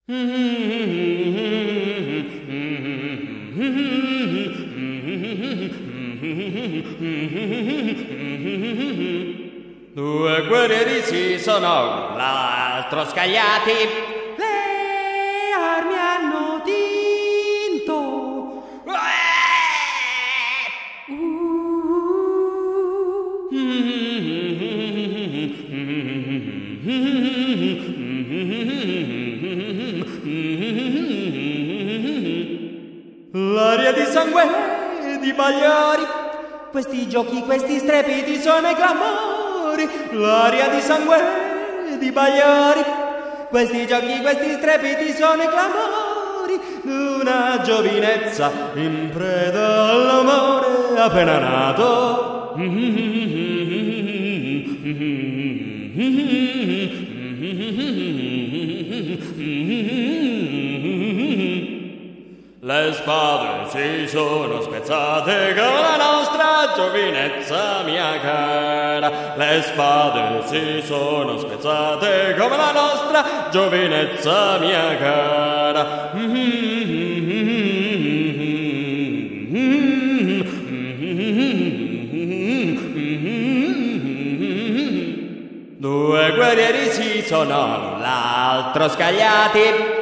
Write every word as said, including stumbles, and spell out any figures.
Due guerrieri si sono l'altro scagliati, le armi hanno tinto. L'aria di sangue e di bagliori, questi giochi, questi strepiti sono i clamori. L'aria di sangue e di bagliori, questi giochi, questi strepiti sono i clamori d'una giovinezza in preda all'amore appena nato. Le spade si sono spezzate come la nostra giovinezza mia cara. Le spade si sono spezzate come la nostra giovinezza mia cara. Due guerrieri si sono l'altro scagliati,